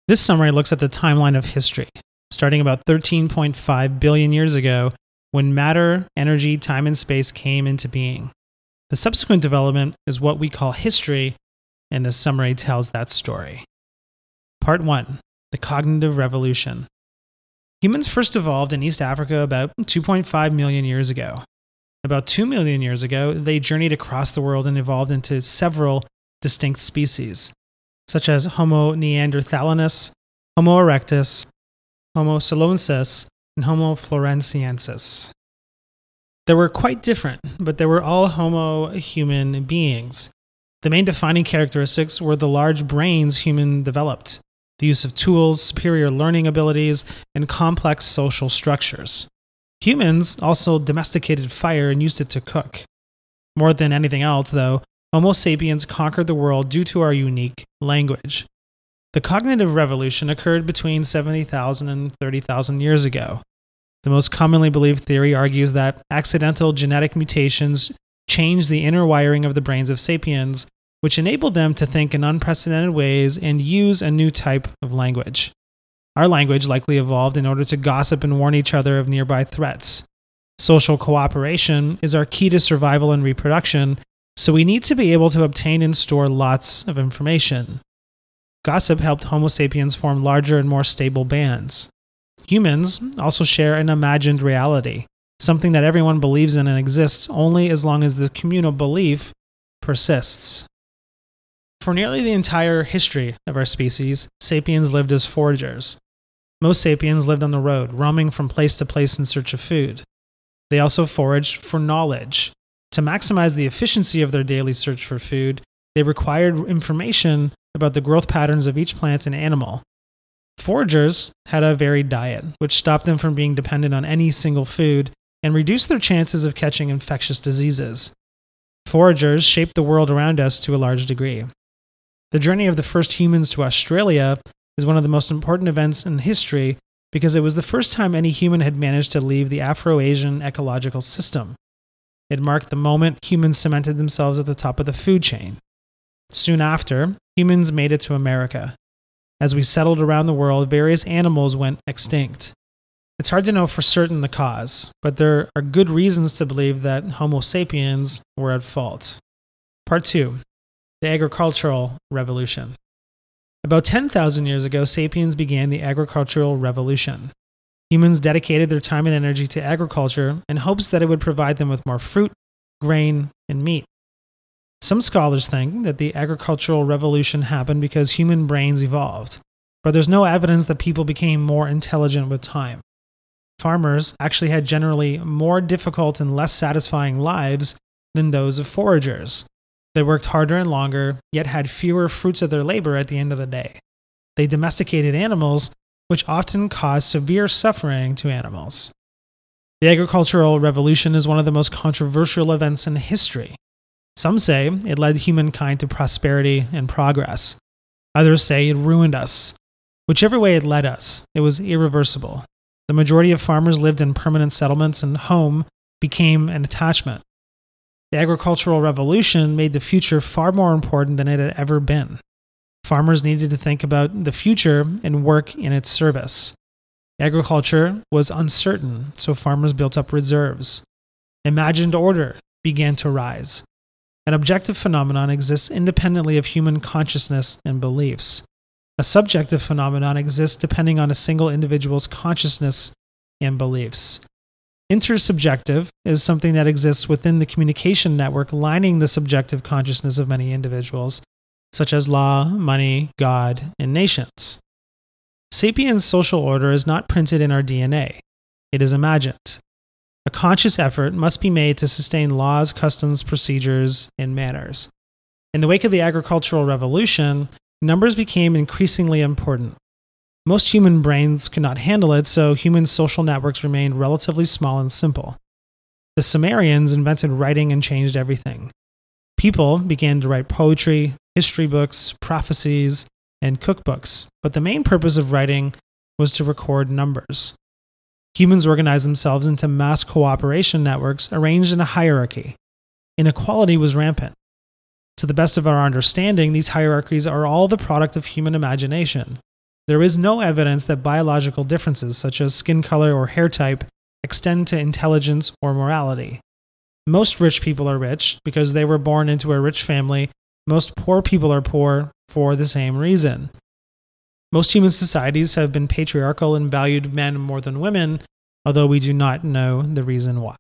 This summary looks at the timeline of history, starting about 13.5 billion years ago when matter, energy, time, and space came into being. The subsequent development is what we call history, and this summary tells that story. Part 1. The Cognitive Revolution. Humans first evolved in East Africa about 2.5 million years ago. About 2 million years ago, they journeyed across the world and evolved into several distinct species, such as Homo neanderthalensis, Homo erectus, Homo soloensis, and Homo floresiensis. They were quite different, but they were all Homo human beings. The main defining characteristics were the large brains humans developed, the use of tools, superior learning abilities, and complex social structures. Humans also domesticated fire and used it to cook. More than anything else, though, Homo sapiens conquered the world due to our unique language. The cognitive revolution occurred between 70,000 and 30,000 years ago. The most commonly believed theory argues that accidental genetic mutations changed the inner wiring of the brains of sapiens, which enabled them to think in unprecedented ways and use a new type of language. Our language likely evolved in order to gossip and warn each other of nearby threats. Social cooperation is our key to survival and reproduction, so we need to be able to obtain and store lots of information. Gossip helped Homo sapiens form larger and more stable bands. Humans also share an imagined reality, something that everyone believes in and exists only as long as the communal belief persists. For nearly the entire history of our species, sapiens lived as foragers. Most sapiens lived on the road, roaming from place to place in search of food. They also foraged for knowledge. To maximize the efficiency of their daily search for food, they required information about the growth patterns of each plant and animal. Foragers had a varied diet, which stopped them from being dependent on any single food and reduced their chances of catching infectious diseases. Foragers shaped the world around us to a large degree. The journey of the first humans to Australia is one of the most important events in history because it was the first time any human had managed to leave the Afro-Asian ecological system. It marked the moment humans cemented themselves at the top of the food chain. Soon after, humans made it to America. As we settled around the world, various animals went extinct. It's hard to know for certain the cause, but there are good reasons to believe that Homo sapiens were at fault. Part 2. The Agricultural Revolution. About 10,000 years ago, sapiens began the agricultural revolution. Humans dedicated their time and energy to agriculture in hopes that it would provide them with more fruit, grain, and meat. Some scholars think that the agricultural revolution happened because human brains evolved, but there's no evidence that people became more intelligent with time. Farmers actually had generally more difficult and less satisfying lives than those of foragers. They worked harder and longer, yet had fewer fruits of their labor at the end of the day. They domesticated animals, which often caused severe suffering to animals. The agricultural revolution is one of the most controversial events in history. Some say it led humankind to prosperity and progress. Others say it ruined us. Whichever way it led us, it was irreversible. The majority of farmers lived in permanent settlements, and home became an attachment. The agricultural revolution made the future far more important than it had ever been. Farmers needed to think about the future and work in its service. Agriculture was uncertain, so farmers built up reserves. Imagined order began to rise. An objective phenomenon exists independently of human consciousness and beliefs. A subjective phenomenon exists depending on a single individual's consciousness and beliefs. Intersubjective is something that exists within the communication network lining the subjective consciousness of many individuals, such as law, money, God, and nations. Sapiens' social order is not printed in our DNA. It is imagined. A conscious effort must be made to sustain laws, customs, procedures, and manners. In the wake of the agricultural revolution, numbers became increasingly important. Most human brains could not handle it, so human social networks remained relatively small and simple. The Sumerians invented writing and changed everything. People began to write poetry, history books, prophecies, and cookbooks, but the main purpose of writing was to record numbers. Humans organized themselves into mass cooperation networks arranged in a hierarchy. Inequality was rampant. To the best of our understanding, these hierarchies are all the product of human imagination. there is no evidence that biological differences such as skin color or hair type extend to intelligence or morality. Most rich people are rich because they were born into a rich family. Most poor people are poor for the same reason. Most human societies have been patriarchal and valued men more than women, although we do not know the reason why.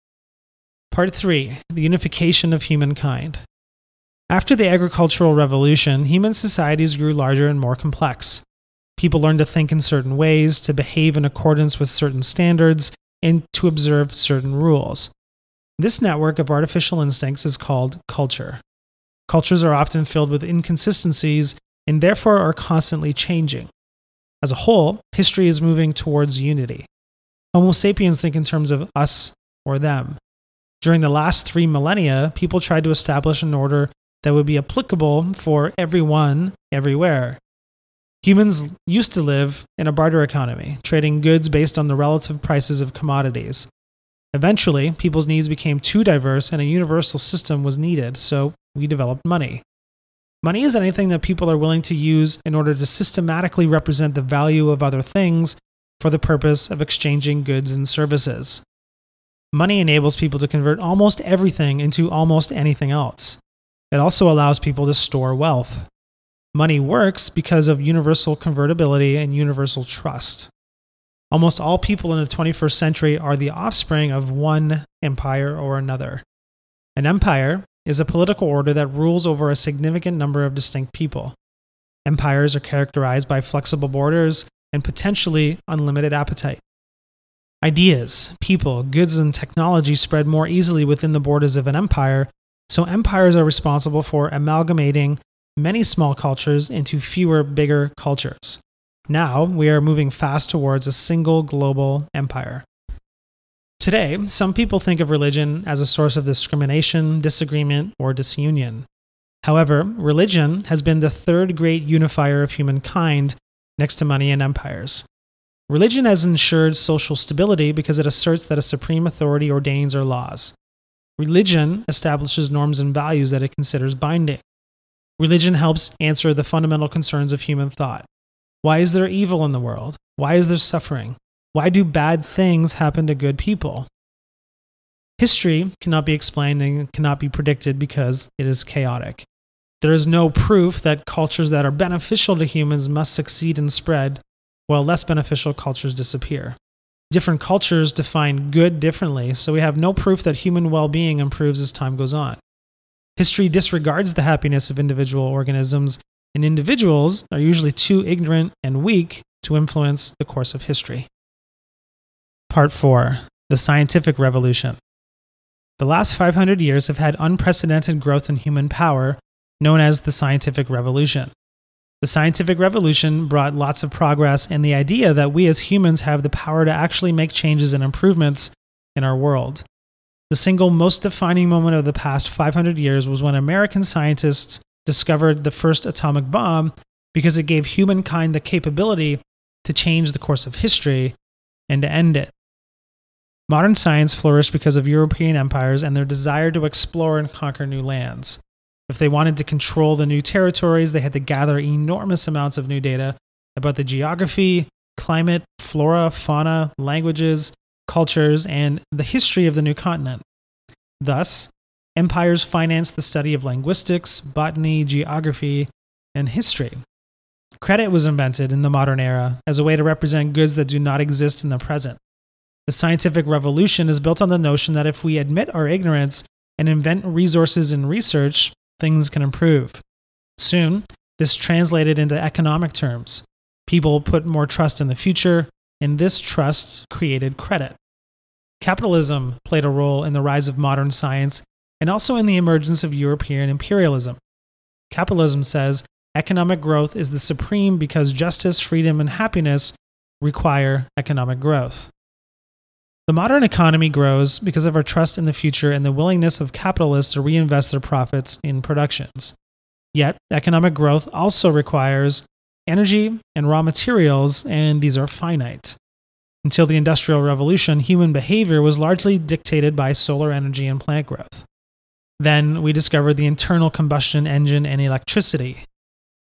Part 3. The unification of humankind. After the agricultural revolution, human societies grew larger and more complex. People learned to think in certain ways, to behave in accordance with certain standards, and to observe certain rules. This network of artificial instincts is called culture. Cultures are often filled with inconsistencies and therefore are constantly changing. As a whole, history is moving towards unity. Homo sapiens think in terms of us or them. During the last 3 millennia, people tried to establish an order that would be applicable for everyone, everywhere. Humans used to live in a barter economy, trading goods based on the relative prices of commodities. Eventually, people's needs became too diverse and a universal system was needed, so we developed money. Money is anything that people are willing to use in order to systematically represent the value of other things for the purpose of exchanging goods and services. Money enables people to convert almost everything into almost anything else. It also allows people to store wealth. Money works because of universal convertibility and universal trust. Almost all people in the 21st century are the offspring of one empire or another. An empire is a political order that rules over a significant number of distinct people. Empires are characterized by flexible borders and potentially unlimited appetite. Ideas, people, goods, and technology spread more easily within the borders of an empire, so empires are responsible for amalgamating many small cultures into fewer, bigger cultures. Now, we are moving fast towards a single global empire. Today, some people think of religion as a source of discrimination, disagreement, or disunion. However, religion has been the third great unifier of humankind next to money and empires. Religion has ensured social stability because it asserts that a supreme authority ordains our laws. Religion establishes norms and values that it considers binding. Religion helps answer the fundamental concerns of human thought. Why is there evil in the world? Why is there suffering? Why do bad things happen to good people? History cannot be explained and cannot be predicted because it is chaotic. There is no proof that cultures that are beneficial to humans must succeed and spread, while less beneficial cultures disappear. Different cultures define good differently, so we have no proof that human well-being improves as time goes on. History disregards the happiness of individual organisms, and individuals are usually too ignorant and weak to influence the course of history. Part 4. The Scientific Revolution. The last 500 years have had unprecedented growth in human power, known as the Scientific Revolution. The Scientific Revolution brought lots of progress and the idea that we as humans have the power to actually make changes and improvements in our world. The single most defining moment of the past 500 years was when American scientists discovered the first atomic bomb because it gave humankind the capability to change the course of history and to end it. Modern science flourished because of European empires and their desire to explore and conquer new lands. If they wanted to control the new territories, they had to gather enormous amounts of new data about the geography, climate, flora, fauna, languages, cultures, and the history of the new continent. Thus, empires financed the study of linguistics, botany, geography, and history. Credit was invented in the modern era as a way to represent goods that do not exist in the present. The scientific revolution is built on the notion that if we admit our ignorance and invent resources in research, things can improve. Soon, this translated into economic terms. People put more trust in the future, and this trust created credit. Capitalism played a role in the rise of modern science and also in the emergence of European imperialism. Capitalism says economic growth is the supreme because justice, freedom, and happiness require economic growth. The modern economy grows because of our trust in the future and the willingness of capitalists to reinvest their profits in productions. Yet, economic growth also requires energy and raw materials, and these are finite. Until the Industrial Revolution, human behavior was largely dictated by solar energy and plant growth. Then we discovered the internal combustion engine and electricity.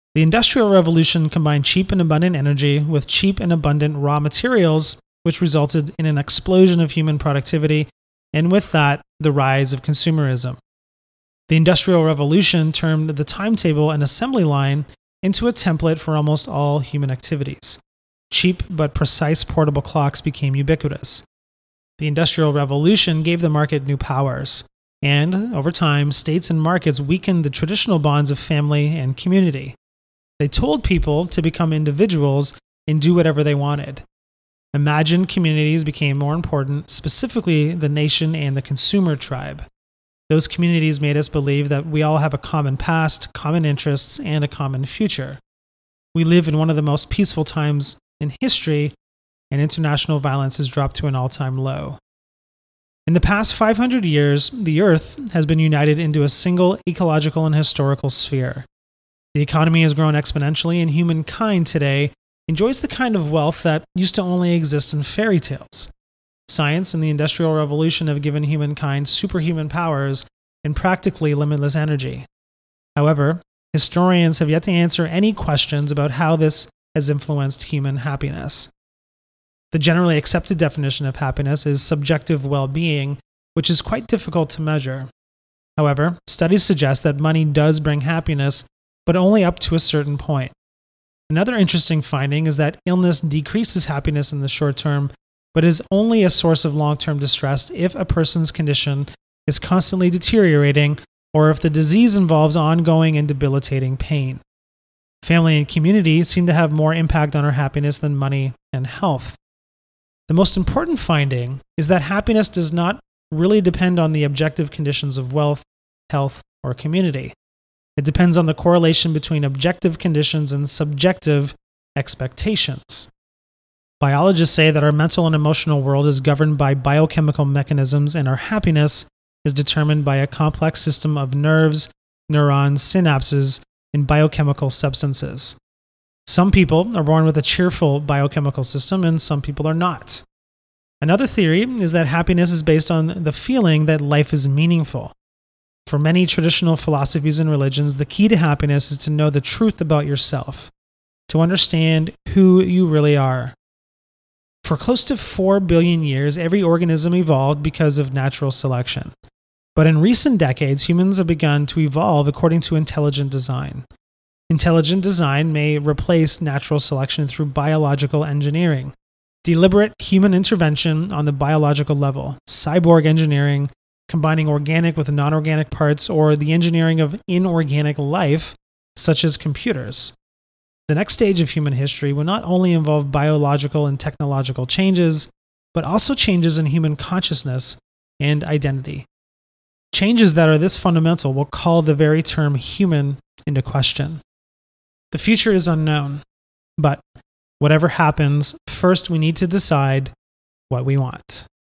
The Industrial Revolution combined cheap and abundant energy with cheap and abundant raw materials, which resulted in an explosion of human productivity, and with that, the rise of consumerism. The Industrial Revolution turned the timetable and assembly line into a template for almost all human activities. Cheap but precise portable clocks became ubiquitous. The Industrial Revolution gave the market new powers, and over time, states and markets weakened the traditional bonds of family and community. They told people to become individuals and do whatever they wanted. Imagined communities became more important, specifically the nation and the consumer tribe. Those communities made us believe that we all have a common past, common interests, and a common future. We live in one of the most peaceful times in history, and international violence has dropped to an all-time low. In the past 500 years, the Earth has been united into a single ecological and historical sphere. The economy has grown exponentially, and humankind today enjoys the kind of wealth that used to only exist in fairy tales. Science and the Industrial Revolution have given humankind superhuman powers and practically limitless energy. However, historians have yet to answer any questions about how this has influenced human happiness. The generally accepted definition of happiness is subjective well-being, which is quite difficult to measure. However, studies suggest that money does bring happiness, but only up to a certain point. Another interesting finding is that illness decreases happiness in the short term, but is only a source of long-term distress if a person's condition is constantly deteriorating or if the disease involves ongoing and debilitating pain. Family and community seem to have more impact on our happiness than money and health. The most important finding is that happiness does not really depend on the objective conditions of wealth, health, or community. It depends on the correlation between objective conditions and subjective expectations. Biologists say that our mental and emotional world is governed by biochemical mechanisms, and our happiness is determined by a complex system of nerves, neurons, synapses, and biochemical substances. Some people are born with a cheerful biochemical system, and some people are not. Another theory is that happiness is based on the feeling that life is meaningful. For many traditional philosophies and religions, the key to happiness is to know the truth about yourself, to understand who you really are. For close to 4 billion years, every organism evolved because of natural selection. But in recent decades, humans have begun to evolve according to intelligent design. Intelligent design may replace natural selection through biological engineering, deliberate human intervention on the biological level, cyborg engineering, combining organic with non-organic parts, or the engineering of inorganic life, such as computers. The next stage of human history will not only involve biological and technological changes, but also changes in human consciousness and identity. Changes that are this fundamental will call the very term human into question. The future is unknown, but whatever happens, first we need to decide what we want.